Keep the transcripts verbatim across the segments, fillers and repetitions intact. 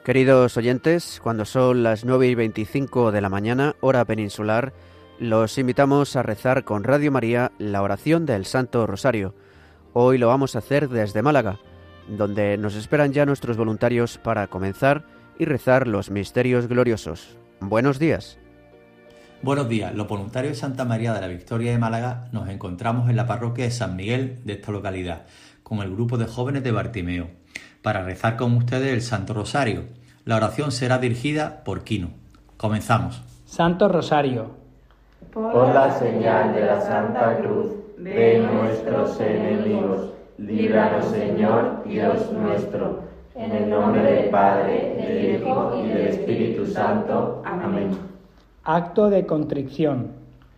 Queridos oyentes, cuando son las nueve y veinticinco de la mañana, hora peninsular, los invitamos a rezar con Radio María la oración del Santo Rosario. Hoy lo vamos a hacer desde Málaga, donde nos esperan ya nuestros voluntarios para comenzar y rezar los misterios gloriosos. Buenos días. Buenos días, los voluntarios de Santa María de la Victoria de Málaga nos encontramos en la parroquia de San Miguel de esta localidad, con el grupo de jóvenes de Bartimeo, para rezar con ustedes el Santo Rosario. La oración será dirigida por Quino. Comenzamos. Santo Rosario. Por la señal de la Santa Cruz de nuestros enemigos, líbranos, Señor, Dios nuestro, en el nombre del Padre, del Hijo y del Espíritu Santo. Amén. Acto de contrición.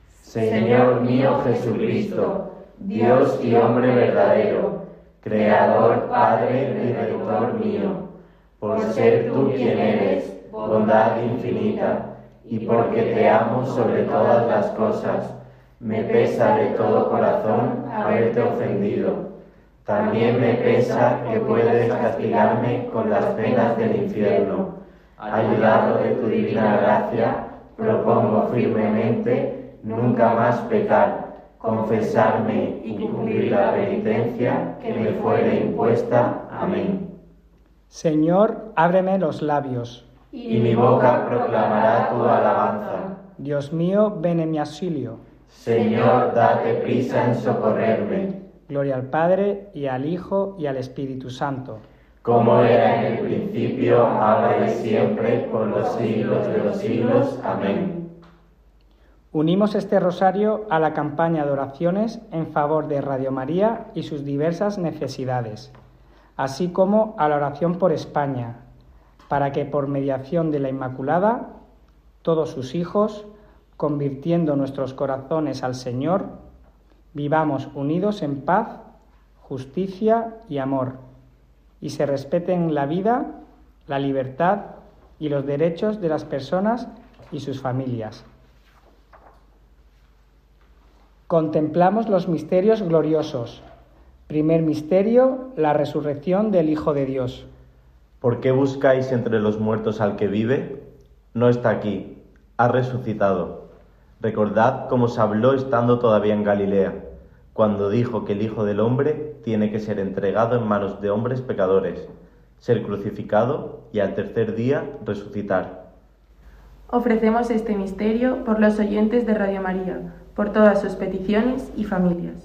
Señor mío Jesucristo, Dios y hombre verdadero, Creador, Padre y Redentor mío, por ser tú quien eres, bondad infinita, y porque te amo sobre todas las cosas, me pesa de todo corazón haberte ofendido. También me pesa que puedes castigarme con las penas del infierno. Ayudado de tu divina gracia, propongo firmemente nunca más pecar, confesarme y cumplir la penitencia que me fuere impuesta. Amén. Señor, ábreme los labios, y mi boca proclamará tu alabanza. Dios mío, ven en mi auxilio. Señor, date prisa en socorrerme. Gloria al Padre, y al Hijo, y al Espíritu Santo. Como era en el principio, ahora y siempre, por los siglos de los siglos. Amén. Unimos este rosario a la campaña de oraciones en favor de Radio María y sus diversas necesidades, así como a la oración por España, para que por mediación de la Inmaculada, todos sus hijos, convirtiendo nuestros corazones al Señor, vivamos unidos en paz, justicia y amor, y se respeten la vida, la libertad y los derechos de las personas y sus familias. Contemplamos los misterios gloriosos. Primer misterio, la resurrección del Hijo de Dios. ¿Por qué buscáis entre los muertos al que vive? No está aquí, ha resucitado. Recordad cómo se habló estando todavía en Galilea, cuando dijo que el Hijo del Hombre tiene que ser entregado en manos de hombres pecadores, ser crucificado y al tercer día resucitar. Ofrecemos este misterio por los oyentes de Radio María, por todas sus peticiones y familias.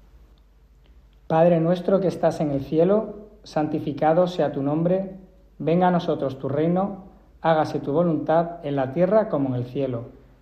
Padre nuestro que estás en el cielo, santificado sea tu nombre, venga a nosotros tu reino, hágase tu voluntad en la tierra como en el cielo.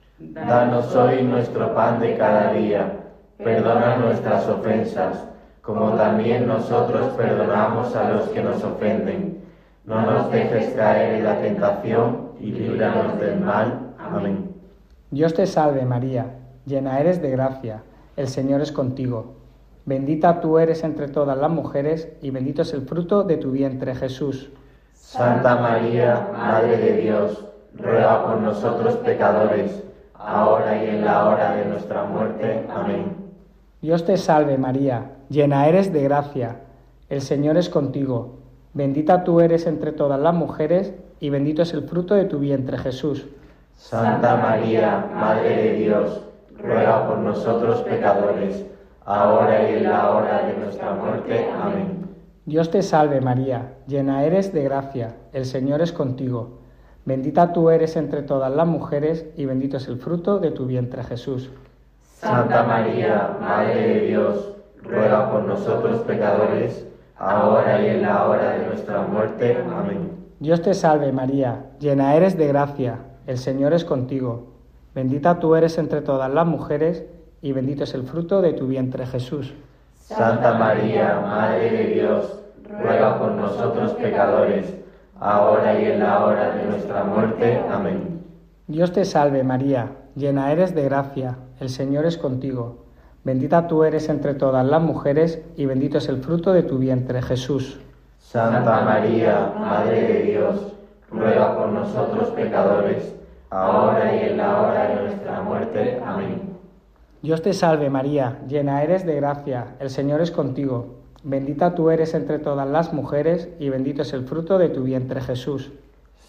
Danos hoy nuestro pan de cada día, perdona nuestras ofensas, como también nosotros perdonamos a los que nos ofenden. No nos dejes caer en la tentación y líbranos del mal. Amén. Dios te salve María, llena eres de gracia, el Señor es contigo. Bendita tú eres entre todas las mujeres y bendito es el fruto de tu vientre, Jesús. Santa María, Madre de Dios, ruega por nosotros pecadores, ahora y en la hora de nuestra muerte. Amén. Dios te salve María, llena eres de gracia, el Señor es contigo. Bendita tú eres entre todas las mujeres y bendito es el fruto de tu vientre, Jesús. Santa María, Madre de Dios, ruega por nosotros pecadores, ahora y en la hora de nuestra muerte. Amén. Dios te salve María, llena eres de gracia, el Señor es contigo. Bendita tú eres entre todas las mujeres y bendito es el fruto de tu vientre, Jesús. Santa María, Madre de Dios, ruega por nosotros pecadores, ahora y en la hora de nuestra muerte. Amén. Dios te salve María, llena eres de gracia, el Señor es contigo. Bendita tú eres entre todas las mujeres y bendito es el fruto de tu vientre, Jesús. Santa María, Madre de Dios, ruega por nosotros pecadores, ahora y en la hora de nuestra muerte. Amén. Dios te salve María, llena eres de gracia, el Señor es contigo. Bendita tú eres entre todas las mujeres y bendito es el fruto de tu vientre, Jesús. Santa María, Madre de Dios, ruega por nosotros pecadores, ahora y en la hora de nuestra muerte. Amén. Dios te salve María, llena eres de gracia, el Señor es contigo. Bendita tú eres entre todas las mujeres y bendito es el fruto de tu vientre, Jesús.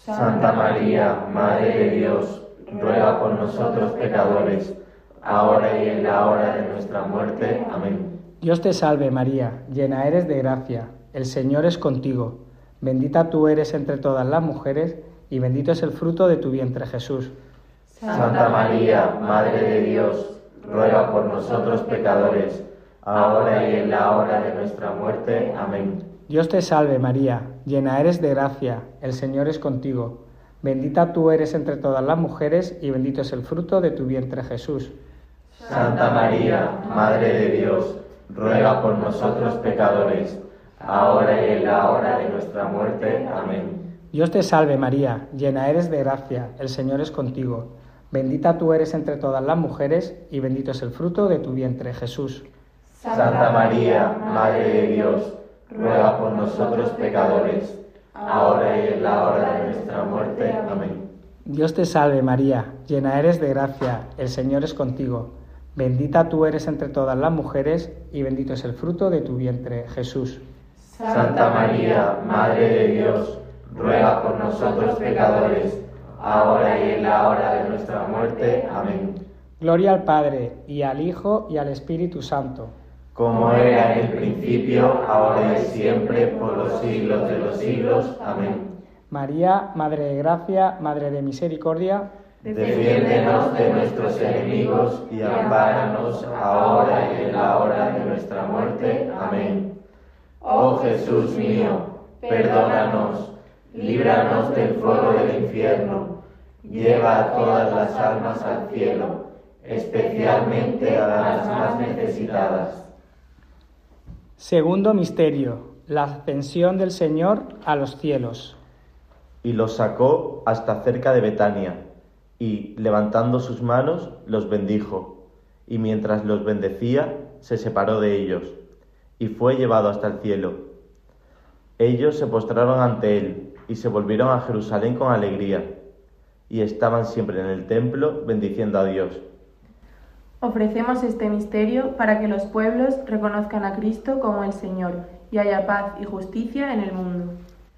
Santa María, Madre de Dios, ruega por nosotros pecadores, ahora y en la hora de nuestra muerte. Amén. Dios te salve María, llena eres de gracia, el Señor es contigo. Bendita tú eres entre todas las mujeres, y bendito es el fruto de tu vientre, Jesús. Santa María, Madre de Dios, ruega por nosotros pecadores, ahora y en la hora de nuestra muerte. Amén. Dios te salve María, llena eres de gracia, el Señor es contigo. Bendita tú eres entre todas las mujeres, y bendito es el fruto de tu vientre, Jesús. Santa María, Madre de Dios, ruega por nosotros pecadores, ahora y en la hora de nuestra muerte. Amén. Dios te salve María, llena eres de gracia, el Señor es contigo. Bendita tú eres entre todas las mujeres, y bendito es el fruto de tu vientre, Jesús. Santa María, Madre de Dios, ruega por nosotros pecadores, ahora y en la hora de nuestra muerte. Amén. Dios te salve María, llena eres de gracia, el Señor es contigo. Bendita tú eres entre todas las mujeres, y bendito es el fruto de tu vientre, Jesús. Santa María, Madre de Dios, ruega por nosotros pecadores, ahora y en la hora de nuestra muerte. Amén. Gloria al Padre, y al Hijo, y al Espíritu Santo. Como era en el principio, ahora y siempre, por los siglos de los siglos. Amén. María, Madre de Gracia, Madre de Misericordia, defiéndenos de nuestros enemigos y ampáranos ahora y en la hora de nuestra muerte. Amén. Oh Jesús mío, perdónanos, líbranos del fuego del infierno, lleva a todas las almas al cielo, especialmente a las más necesitadas. Segundo misterio, la ascensión del Señor a los cielos. Y los sacó hasta cerca de Betania, y, levantando sus manos, los bendijo, y mientras los bendecía, se separó de ellos, y fue llevado hasta el cielo. Ellos se postraron ante él, y se volvieron a Jerusalén con alegría, y estaban siempre en el templo bendiciendo a Dios. Ofrecemos este misterio para que los pueblos reconozcan a Cristo como el Señor, y haya paz y justicia en el mundo.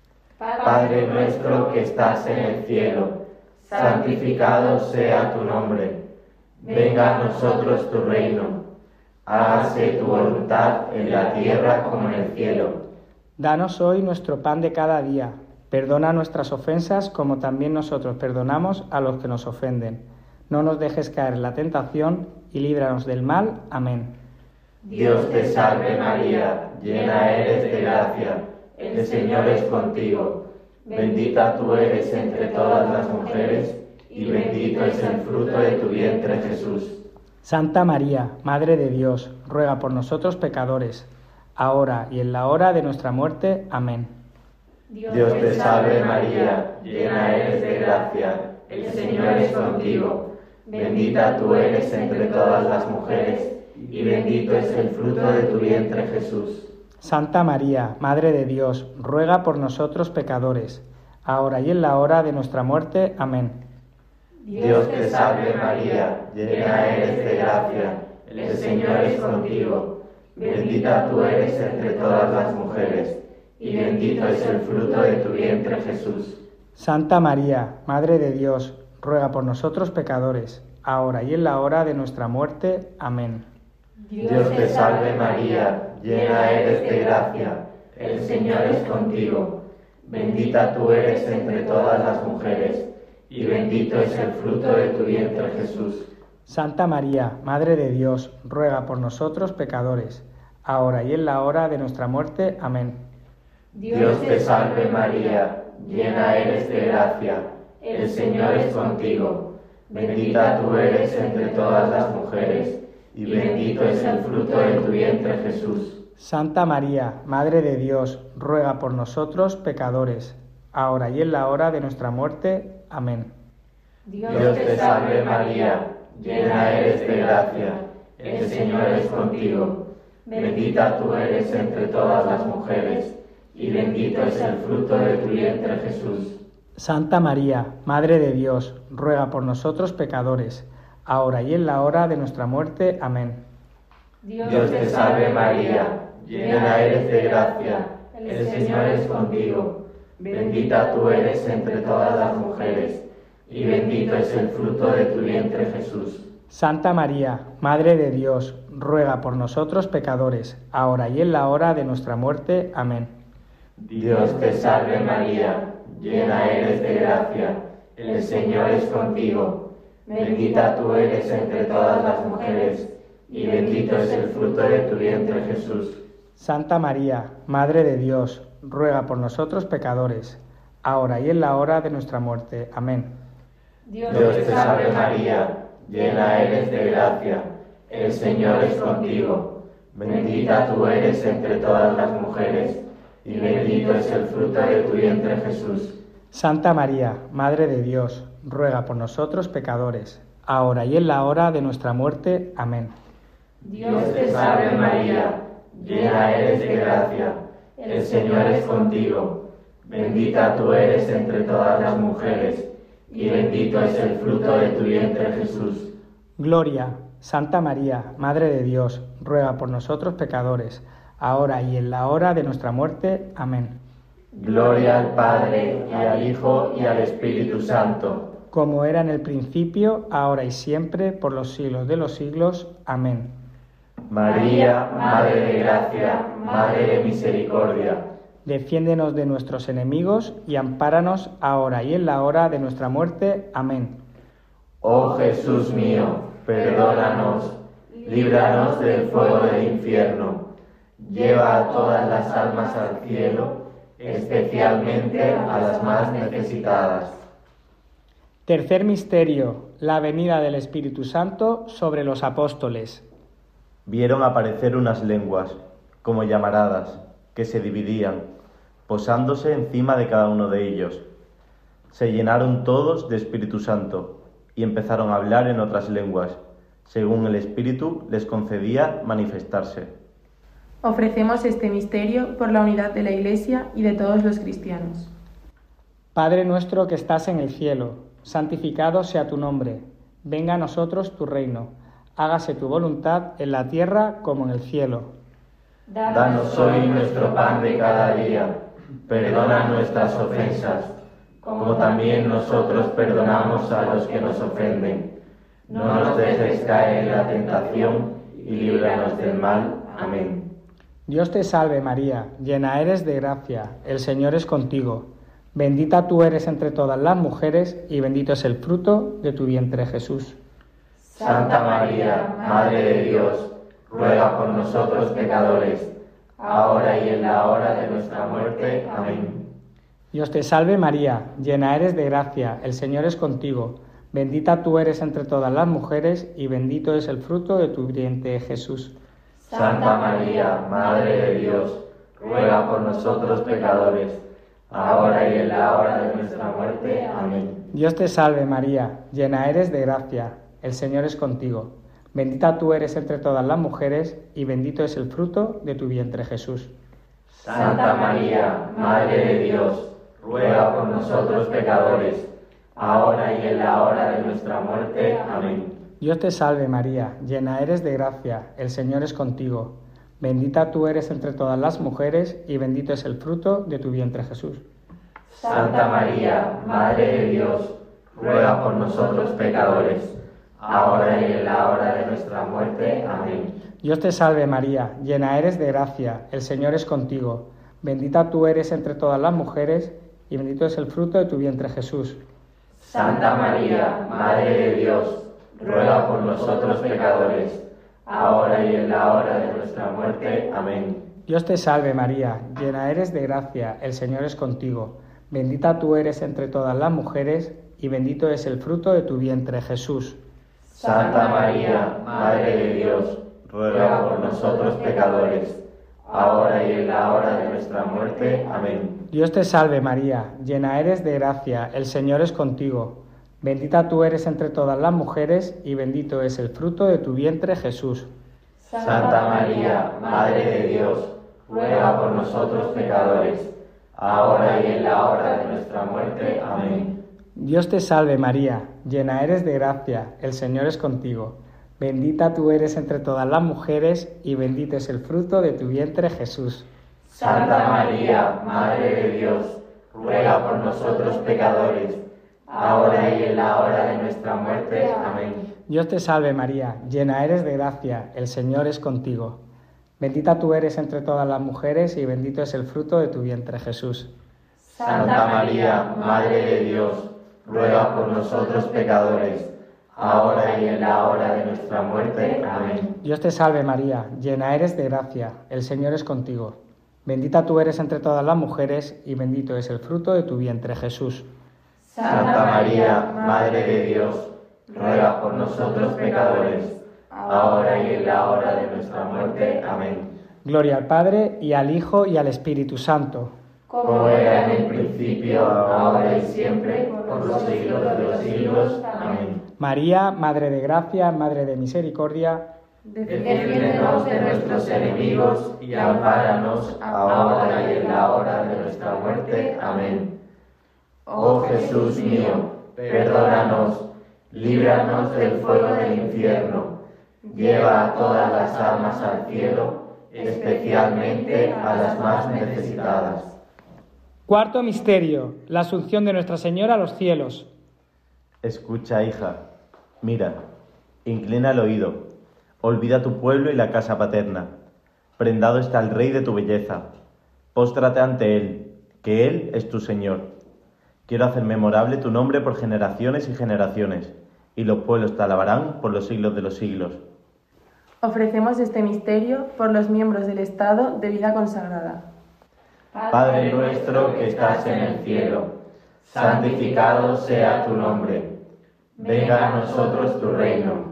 Padre nuestro que estás en el cielo, santificado sea tu nombre. Venga a nosotros tu reino. Hágase tu voluntad en la tierra como en el cielo. Danos hoy nuestro pan de cada día. Perdona nuestras ofensas como también nosotros perdonamos a los que nos ofenden. No nos dejes caer en la tentación y líbranos del mal. Amén. Dios te salve María, llena eres de gracia. El Señor es contigo. Bendita tú eres entre todas las mujeres, y bendito es el fruto de tu vientre, Jesús. Santa María, Madre de Dios, ruega por nosotros pecadores, ahora y en la hora de nuestra muerte. Amén. Dios te salve María, llena eres de gracia, el Señor es contigo. Bendita tú eres entre todas las mujeres, y bendito es el fruto de tu vientre, Jesús. Santa María, Madre de Dios, ruega por nosotros pecadores, ahora y en la hora de nuestra muerte. Amén. Dios te salve María, llena eres de gracia, el Señor es contigo. Bendita tú eres entre todas las mujeres, y bendito es el fruto de tu vientre, Jesús. Santa María, Madre de Dios, ruega por nosotros pecadores, ahora y en la hora de nuestra muerte. Amén. Dios te salve María, llena eres de gracia, el Señor es contigo. Bendita tú eres entre todas las mujeres, y bendito es el fruto de tu vientre, Jesús. Santa María, Madre de Dios, ruega por nosotros pecadores, ahora y en la hora de nuestra muerte. Amén. Dios te salve María, llena eres de gracia, el Señor es contigo. Bendita tú eres entre todas las mujeres, y bendito es el fruto de tu vientre, Jesús. Santa María, Madre de Dios, ruega por nosotros pecadores, ahora y en la hora de nuestra muerte. Amén. Dios te salve María, llena eres de gracia, el Señor es contigo. Bendita tú eres entre todas las mujeres, y bendito es el fruto de tu vientre, Jesús. Santa María, Madre de Dios, ruega por nosotros pecadores, ahora y en la hora de nuestra muerte. Amén. Dios te salve María, llena eres de gracia, el Señor es contigo. bendita tú eres entre todas las mujeres, y bendito es el fruto de tu vientre, Jesús. Santa María, Madre de Dios, ruega por nosotros pecadores, ahora y en la hora de nuestra muerte. Amén. Dios te salve María, llena eres de gracia, el Señor es contigo. Bendita tú eres entre todas las mujeres, y bendito es el fruto de tu vientre, Jesús. Santa María, Madre de Dios, ruega por nosotros pecadores, ahora y en la hora de nuestra muerte. Amén. Dios te salve María, llena eres de gracia, el Señor es contigo. Bendita tú eres entre todas las mujeres, y bendito es el fruto de tu vientre, Jesús. Santa María, Madre de Dios, ruega por nosotros pecadores, ahora y en la hora de nuestra muerte. Amén. Dios te salve María, llena eres de gracia, el Señor es contigo. Bendita tú eres entre todas las mujeres, y bendito es el fruto de tu vientre, Jesús. Gloria, Santa María, Madre de Dios, ruega por nosotros pecadores, ahora y en la hora de nuestra muerte. Amén. Gloria al Padre, y al Hijo, y al Espíritu Santo. Como era en el principio, ahora y siempre, por los siglos de los siglos. Amén. María, Madre de Gracia, Madre de Misericordia, defiéndenos de nuestros enemigos y ampáranos ahora y en la hora de nuestra muerte. Amén. Oh Jesús mío, perdónanos, líbranos del fuego del infierno, lleva a todas las almas al cielo, especialmente a las más necesitadas. Tercer misterio, la venida del Espíritu Santo sobre los apóstoles. Vieron aparecer unas lenguas, como llamaradas, que se dividían, posándose encima de cada uno de ellos. Se llenaron todos de Espíritu Santo y empezaron a hablar en otras lenguas, según el Espíritu les concedía manifestarse. Ofrecemos este misterio por la unidad de la Iglesia y de todos los cristianos. Padre nuestro que estás en el cielo, santificado sea tu nombre. Venga a nosotros tu reino. Hágase tu voluntad en la tierra como en el cielo. Danos hoy nuestro pan de cada día. Perdona nuestras ofensas, como también nosotros perdonamos a los que nos ofenden. No nos dejes caer en la tentación y líbranos del mal. Amén. Dios te salve María, llena eres de gracia, el Señor es contigo. Bendita tú eres entre todas las mujeres y bendito es el fruto de tu vientre, Jesús. Santa María, Madre de Dios, ruega por nosotros pecadores, ahora y en la hora de nuestra muerte. Amén. Dios te salve María, llena eres de gracia, el Señor es contigo. Bendita tú eres entre todas las mujeres y bendito es el fruto de tu vientre, Jesús. Santa María, Madre de Dios, ruega por nosotros pecadores, ahora y en la hora de nuestra muerte. Amén. Dios te salve María, llena eres de gracia, el Señor es contigo. Bendita tú eres entre todas las mujeres y bendito es el fruto de tu vientre, Jesús. Santa María, Madre de Dios, ruega por nosotros pecadores, ahora y en la hora de nuestra muerte. Amén. Dios te salve María, llena eres de gracia, el Señor es contigo. Bendita tú eres entre todas las mujeres y bendito es el fruto de tu vientre, Jesús. Santa María, Madre de Dios, ruega por nosotros pecadores, ahora y en la hora de nuestra muerte. Amén. Dios te salve María, llena eres de gracia, el Señor es contigo. Bendita tú eres entre todas las mujeres y bendito es el fruto de tu vientre, Jesús. Santa María, Madre de Dios, ruega por nosotros pecadores, ahora y en la hora de nuestra muerte. Amén. Dios te salve María, llena eres de gracia, el Señor es contigo. Bendita tú eres entre todas las mujeres y bendito es el fruto de tu vientre, Jesús. Santa María, Madre de Dios, ruega por nosotros pecadores, ahora y en la hora de nuestra muerte. Amén. Dios te salve María, llena eres de gracia, el Señor es contigo. Bendita tú eres entre todas las mujeres y bendito es el fruto de tu vientre, Jesús. Santa María, Madre de Dios, ruega por nosotros pecadores, ahora y en la hora de nuestra muerte. Amén. Dios te salve María, llena eres de gracia, el Señor es contigo. Bendita tú eres entre todas las mujeres y bendito es el fruto de tu vientre, Jesús. Santa María, Madre de Dios, ruega por nosotros pecadores, ahora y en la hora de nuestra muerte. Amén. Dios te salve María, llena eres de gracia, el Señor es contigo. Bendita tú eres entre todas las mujeres y bendito es el fruto de tu vientre, Jesús. Santa María, Madre de Dios, ruega por nosotros pecadores, ahora y en la hora de nuestra muerte. Amén. Dios te salve María, llena eres de gracia, el Señor es contigo. Bendita tú eres entre todas las mujeres y bendito es el fruto de tu vientre, Jesús. Santa María, Madre de Dios, ruega por nosotros pecadores, ahora y en la hora de nuestra muerte. Amén. Gloria al Padre, y al Hijo, y al Espíritu Santo. Como era en el principio, ahora y siempre, por los siglos de los siglos. Amén. María, Madre de Gracia, Madre de Misericordia, defiéndenos de nuestros enemigos y ampáranos ahora y en la hora de nuestra muerte. Amén. Oh Jesús mío, perdónanos, líbranos del fuego del infierno, lleva a todas las almas al cielo, especialmente a las más necesitadas. Cuarto misterio, la asunción de Nuestra Señora a los cielos. Escucha, hija, mira, inclina el oído, olvida tu pueblo y la casa paterna. Prendado está el Rey de tu belleza. Póstrate ante Él, que Él es tu Señor. Quiero hacer memorable tu nombre por generaciones y generaciones, y los pueblos te alabarán por los siglos de los siglos. Ofrecemos este misterio por los miembros del Estado de vida consagrada. Padre nuestro que estás en el cielo, santificado sea tu nombre. Venga a nosotros tu reino.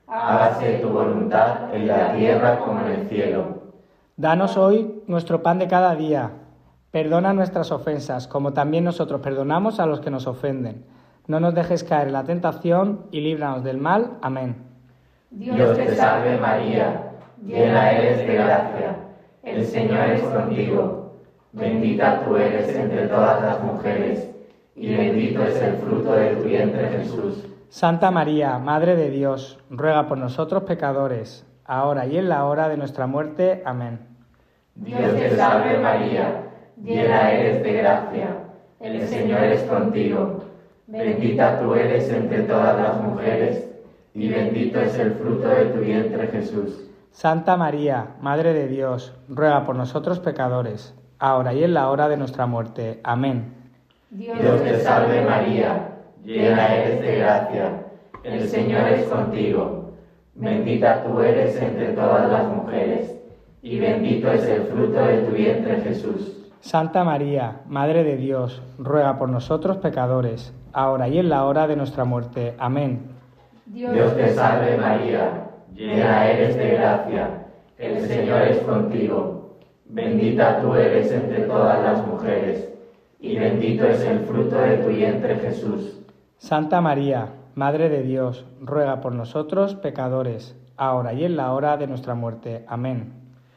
Hágase tu voluntad en la tierra como en el cielo. Danos hoy nuestro pan de cada día. Perdona nuestras ofensas, como también nosotros perdonamos a los que nos ofenden. No nos dejes caer en la tentación y líbranos del mal. Amén. Dios te salve María, llena eres de gracia. El Señor es contigo. Bendita tú eres entre todas las mujeres, y bendito es el fruto de tu vientre, Jesús. Santa María, Madre de Dios, ruega por nosotros pecadores, ahora y en la hora de nuestra muerte. Amén. Dios te salve María, llena eres de gracia, el Señor es contigo. Bendita tú eres entre todas las mujeres, y bendito es el fruto de tu vientre, Jesús. Santa María, Madre de Dios, ruega por nosotros pecadores, ahora y en la hora de nuestra muerte. Amén. Dios te salve María, llena eres de gracia, el Señor es contigo. Bendita tú eres entre todas las mujeres, y bendito es el fruto de tu vientre, Jesús. Santa María, Madre de Dios, ruega por nosotros pecadores, ahora y en la hora de nuestra muerte. Amén. Dios te salve María, llena eres de gracia, el Señor es contigo. Bendita tú eres entre todas las mujeres, y bendito es el fruto de tu vientre, Jesús. Santa María, Madre de Dios, ruega por nosotros pecadores, ahora y en la hora de nuestra muerte. Amén.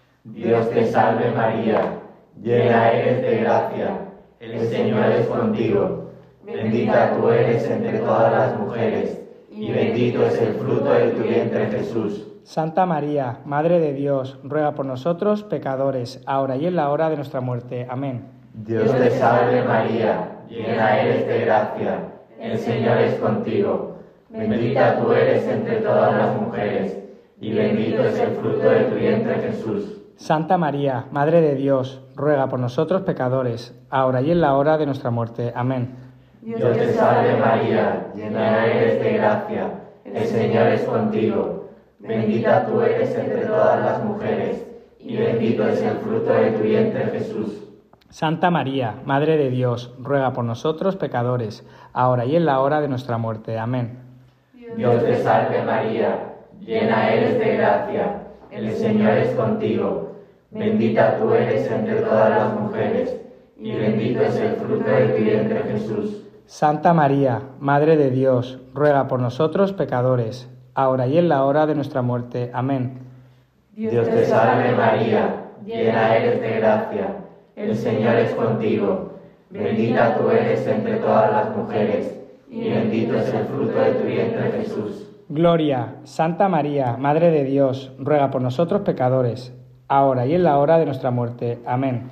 Dios te salve María, llena eres de gracia, el Señor es contigo. Bendita tú eres entre todas las mujeres, y bendito es el fruto de tu vientre, Jesús. Santa María, Madre de Dios, ruega por nosotros pecadores, ahora y en la hora de nuestra muerte. Amén. Dios te salve María, llena eres de gracia, el Señor es contigo. Bendita tú eres entre todas las mujeres, y bendito es el fruto de tu vientre, Jesús. Santa María, Madre de Dios, ruega por nosotros pecadores, ahora y en la hora de nuestra muerte. Amén. Dios te salve María, llena eres de gracia, el Señor es contigo. Bendita tú eres entre todas las mujeres, y bendito es el fruto de tu vientre, Jesús. Santa María, Madre de Dios, ruega por nosotros pecadores, ahora y en la hora de nuestra muerte. Amén. Dios te salve María, llena eres de gracia, el Señor es contigo. Bendita tú eres entre todas las mujeres, y bendito es el fruto de tu vientre, Jesús. Santa María, Madre de Dios, ruega por nosotros pecadores, ahora y en la hora de nuestra muerte. Amén. Dios te salve María, llena eres de gracia, el Señor es contigo. Bendita tú eres entre todas las mujeres, y bendito es el fruto de tu vientre, Jesús. Gloria, Santa María, Madre de Dios, ruega por nosotros pecadores, ahora y en la hora de nuestra muerte. Amén.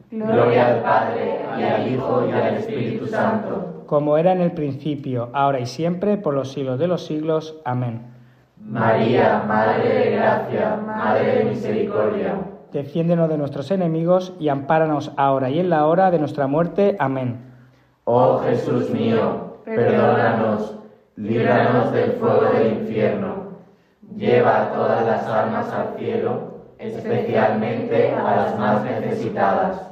Gloria al Padre, y al Hijo, y al Espíritu Santo. Como era en el principio, ahora y siempre, por los siglos de los siglos. Amén. María, Madre de Gracia, Madre de Misericordia. Defiéndenos de nuestros enemigos y ampáranos ahora y en la hora de nuestra muerte. Amén. Oh Jesús mío, perdónanos, líbranos del fuego del infierno, lleva a todas las almas al cielo, especialmente a las más necesitadas.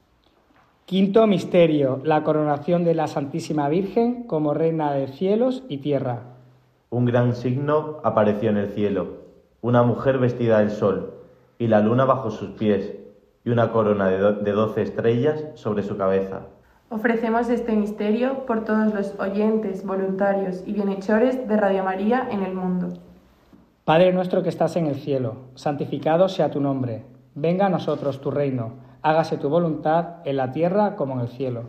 Quinto misterio, la coronación de la Santísima Virgen como Reina de cielos y tierra. Un gran signo apareció en el cielo, una mujer vestida del sol, y la luna bajo sus pies, y una corona de, do- de doce estrellas sobre su cabeza. Ofrecemos este misterio por todos los oyentes, voluntarios y bienhechores de Radio María en el mundo. Padre nuestro que estás en el cielo, santificado sea tu nombre. Venga a nosotros tu reino, hágase tu voluntad en la tierra como en el cielo.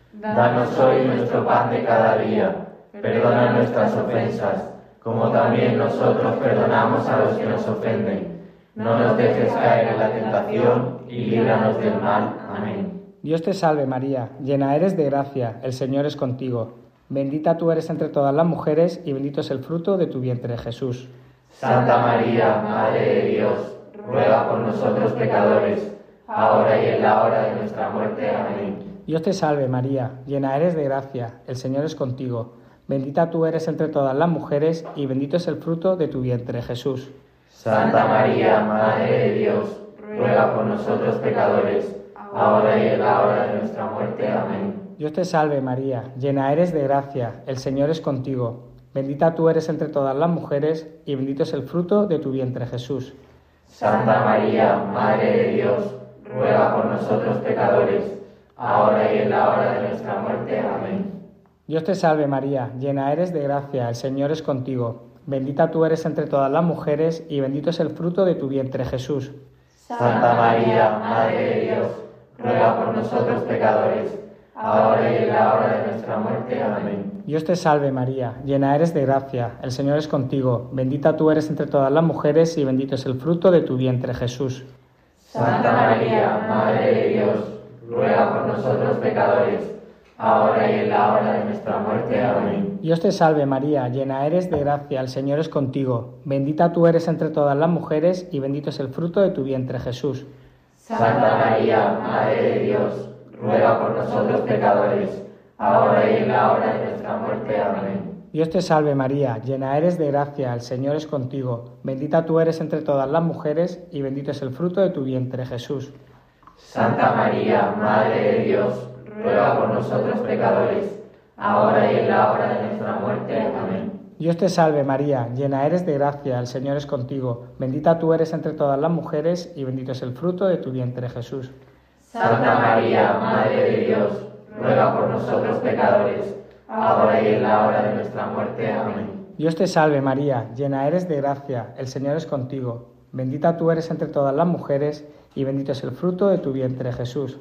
Danos hoy nuestro pan de cada día, perdona nuestras ofensas, como también nosotros perdonamos a los que nos ofenden. No nos dejes caer en la tentación y líbranos del mal. Amén. Dios te salve María, llena eres de gracia, el Señor es contigo. Bendita tú eres entre todas las mujeres y bendito es el fruto de tu vientre, Jesús. Santa María, Madre de Dios, ruega por nosotros pecadores, ahora y en la hora de nuestra muerte. Amén. Dios te salve María, llena eres de gracia, el Señor es contigo. Bendita tú eres entre todas las mujeres y bendito es el fruto de tu vientre, Jesús. Santa María, Madre de Dios, ruega por nosotros pecadores, ahora y en la hora de nuestra muerte. Amén. Dios te salve María, llena eres de gracia, el Señor es contigo. Bendita tú eres entre todas las mujeres y bendito es el fruto de tu vientre, Jesús. Santa María, Madre de Dios, ruega por nosotros pecadores, ahora y en la hora de nuestra muerte. Amén. Dios te salve María, llena eres de gracia, el Señor es contigo. Bendita tú eres entre todas las mujeres y bendito es el fruto de tu vientre, Jesús. Santa María, Madre de Dios, ruega por nosotros pecadores, ahora y en la hora de nuestra muerte. Amén. Dios te salve María, llena eres de gracia, el Señor es contigo. Bendita tú eres entre todas las mujeres y bendito es el fruto de tu vientre, Jesús. Santa María, Madre de Dios, ruega por nosotros pecadores, ahora y en la hora de nuestra muerte. Amén. Dios te salve María, llena eres de gracia, el Señor es contigo. Bendita tú eres entre todas las mujeres y bendito es el fruto de tu vientre, Jesús. Santa María, Madre de Dios, ruega por nosotros pecadores, ahora y en la hora de nuestra muerte. Amén. Dios te salve María, llena eres de gracia, el Señor es contigo. Bendita tú eres entre todas las mujeres y bendito es el fruto de tu vientre, Jesús. Santa María, Madre de Dios, ruega por nosotros pecadores, ahora y en la hora de nuestra muerte. Amén. Dios te salve María, llena eres de gracia, el Señor es contigo. Bendita tú eres entre todas las mujeres y bendito es el fruto de tu vientre, Jesús. Santa María, Madre de Dios, ruega por nosotros pecadores, ahora y en la hora de nuestra muerte. Amén. Dios te salve María, llena eres de gracia, el Señor es contigo. Bendita tú eres entre todas las mujeres y bendito es el fruto de tu vientre, Jesús.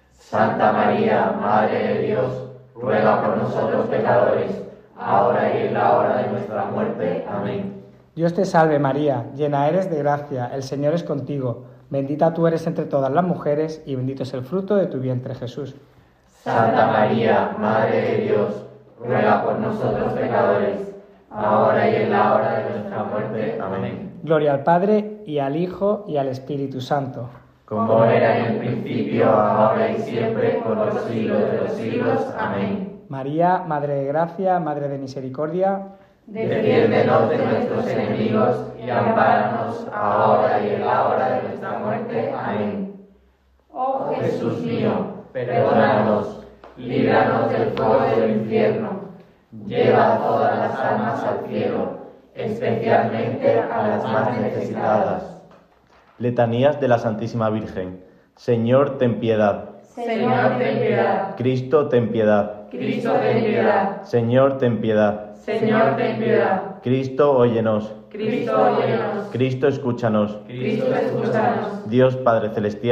Santa María, Madre de Dios, ruega por nosotros pecadores, ahora y en la hora de nuestra muerte. Amén. Dios te salve María, llena eres de gracia, el Señor es contigo. Bendita tú eres entre todas las mujeres y bendito es el fruto de tu vientre, Jesús. Santa María, Madre de Dios, ruega por nosotros pecadores, ahora y en la hora de nuestra muerte. Amén. Gloria al Padre, y al Hijo, y al Espíritu Santo. Como era en el principio, ahora y siempre, por los siglos de los siglos. Amén. María, Madre de Gracia, Madre de Misericordia, Defiéndenos de nuestros enemigos y ampáranos ahora y en la hora de nuestra muerte. Amén. Oh Jesús mío, perdónanos, líbranos del fuego del infierno, lleva a todas las almas al cielo, especialmente a las más necesitadas. Letanías de la Santísima Virgen. Señor, ten piedad. Señor, ten piedad. Cristo, ten piedad. Cristo, ten piedad. Señor, ten piedad. Señor, ten piedad. Cristo, óyenos. Cristo, óyenos. Cristo, escúchanos. Cristo, escúchanos. Dios Padre Celestial,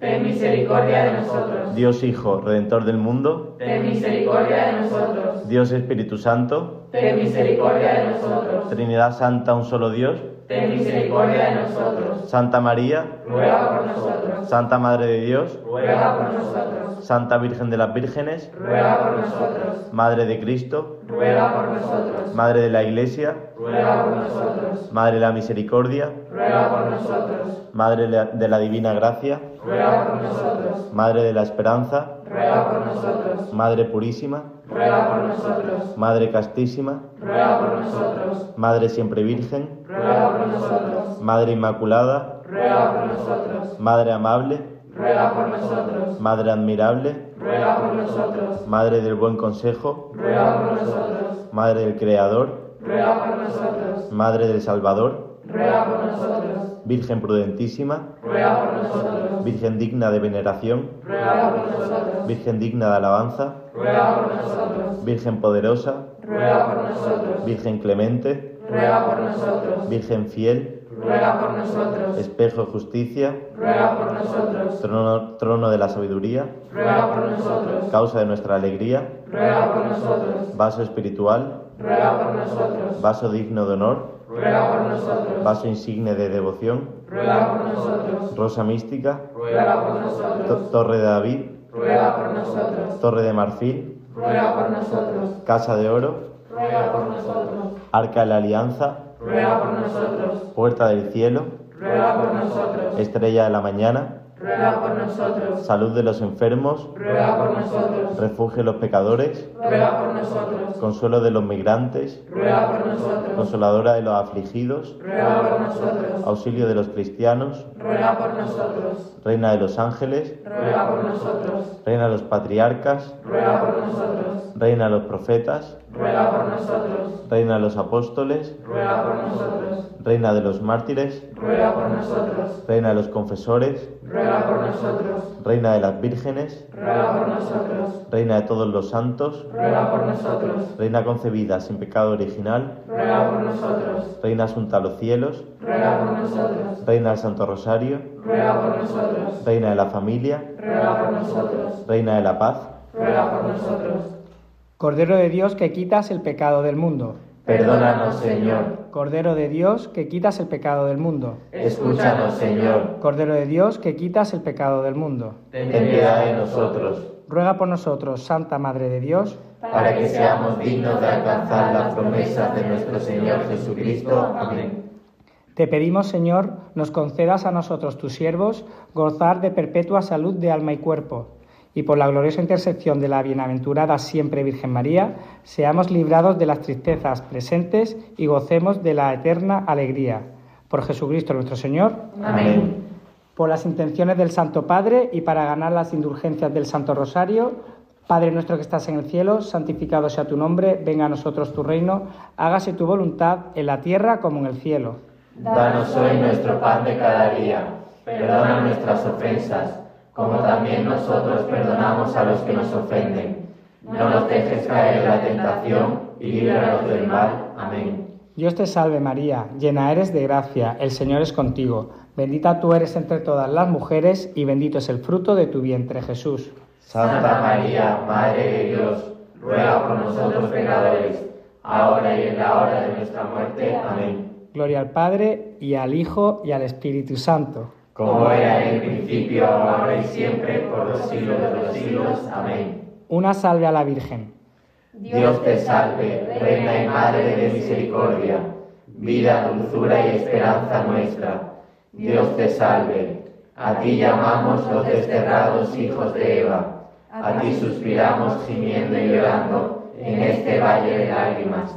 ten misericordia de nosotros. Dios Hijo, Redentor del mundo, ten misericordia de nosotros. Dios Espíritu Santo, ten misericordia de nosotros. Trinidad Santa, un solo Dios, ten misericordia de nosotros. Santa María, ruega por nosotros. Santa Madre de Dios, ruega por nosotros. Santa Virgen de las Vírgenes, ruega por nosotros. Madre de Cristo, ruega por nosotros. Madre de la Iglesia, ruega por nosotros. Madre de la Misericordia, ruega por nosotros. Madre de la Divina Gracia, ruega por nosotros. Madre de la Esperanza, ruega por nosotros. Madre Purísima, ruega por nosotros. Madre Castísima, ruega por nosotros. Madre Siempre Virgen, ruega por nosotros. Madre Inmaculada, ruega por nosotros. Madre Amable, ruega por nosotros. Madre Admirable, ruega por nosotros. Madre del Buen Consejo, ruega por nosotros. Madre del Creador, ruega por nosotros. Madre del Salvador, ruega por nosotros. Virgen Prudentísima, ruega por nosotros. Virgen digna de veneración, ruega por nosotros. Virgen digna de alabanza, ruega por nosotros. Virgen poderosa, ruega por nosotros. Virgen clemente, ruega por nosotros. Virgen fiel, ruega por nosotros. Espejo de justicia, ruega por nosotros. trono, trono de la sabiduría, ruega por nosotros. causa de nuestra alegría, ruega por nosotros. vaso espiritual, ruega por nosotros. vaso digno de honor, ruega por nosotros. vaso insigne de devoción, ruega por nosotros. rosa mística, ruega por to- nosotros. torre de David, ruega por nosotros. torre de marfil, ruega por nosotros. casa de oro, ruega por nosotros. arca de la alianza, ruega por nosotros. puerta del cielo, ruega por nosotros. estrella de la mañana, ruega por nosotros. salud de los enfermos, ruega por nosotros. refugio de los pecadores, ruega por nosotros. consuelo de los migrantes, ruega por nosotros. consoladora de los afligidos, ruega por nosotros. auxilio de los cristianos, ruega por nosotros. reina de los ángeles, ruega por nosotros. reina de los patriarcas, ruega por nosotros. reina de los profetas, ruega por nosotros. reina de los apóstoles, ruega por nosotros. reina de los mártires, ruega por nosotros. reina de los confesores, ruega por nosotros. reina de las vírgenes, ruega por nosotros. reina de todos los santos, ruega por nosotros. reina concebida sin pecado original, ruega por nosotros. reina asunta a los cielos, ruega por nosotros. reina del Santo Rosario, ruega por nosotros. reina de la familia, ruega por nosotros. reina de la paz, ruega por nosotros. Cordero de Dios que quitas el pecado del mundo. perdónanos, Señor, Cordero de Dios que quitas el pecado del mundo. escúchanos, Señor, Cordero de Dios que quitas el pecado del mundo. ten piedad de nosotros, Ruega por nosotros, Santa Madre de Dios, para que seamos dignos de alcanzar las promesas de nuestro Señor Jesucristo. Amén. te pedimos, Señor, nos concedas a nosotros, tus siervos, gozar de perpetua salud de alma y cuerpo, y por la gloriosa intercesión de la bienaventurada siempre Virgen María, seamos librados de las tristezas presentes y gocemos de la eterna alegría. Por Jesucristo nuestro Señor. Amén. Por las intenciones del Santo Padre y para ganar las indulgencias del Santo Rosario, Padre nuestro que estás en el cielo, santificado sea tu nombre, venga a nosotros tu reino, hágase tu voluntad en la tierra como en el cielo. Danos hoy nuestro pan de cada día. Perdona nuestras ofensas, como también nosotros perdonamos a los que nos ofenden. No nos dejes caer en la tentación y líbranos del mal. Amén. Dios te salve María, llena eres de gracia, el Señor es contigo. Bendita tú eres entre todas las mujeres y bendito es el fruto de tu vientre, Jesús. Santa María, Madre de Dios, ruega por nosotros pecadores, ahora y en la hora de nuestra muerte. Amén. Gloria al Padre, y al Hijo, y al Espíritu Santo. Como era en el principio, ahora y siempre, por los siglos de los siglos. Amén. Una salve a la Virgen. Dios te salve, Reina y Madre de misericordia, vida, dulzura y esperanza nuestra. Dios te salve. A ti llamamos los desterrados hijos de Eva. A ti suspiramos gimiendo y llorando en este valle de lágrimas.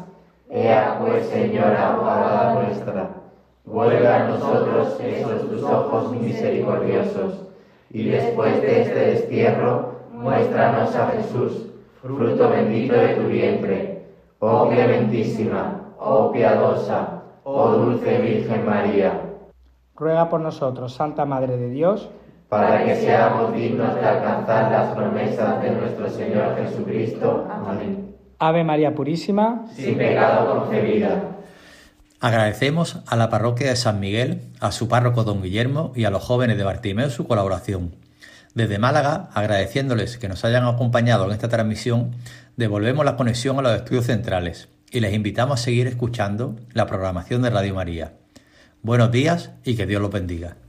Ea pues, Señora, abogada nuestra, vuelve a nosotros esos tus ojos misericordiosos, y después de este destierro, muéstranos a Jesús, fruto bendito de tu vientre. Oh clementísima, oh piadosa, oh dulce Virgen María, Ruega por nosotros, Santa Madre de Dios, para que seamos dignos de alcanzar las promesas de nuestro Señor Jesucristo. Amén. Ave María Purísima, Sin pecado concebida. Agradecemos a la parroquia de San Miguel, a su párroco don Guillermo y a los jóvenes de Bartimeo su colaboración. Desde Málaga, agradeciéndoles que nos hayan acompañado en esta transmisión, devolvemos la conexión a los estudios centrales y les invitamos a seguir escuchando la programación de Radio María. Buenos días y que Dios los bendiga.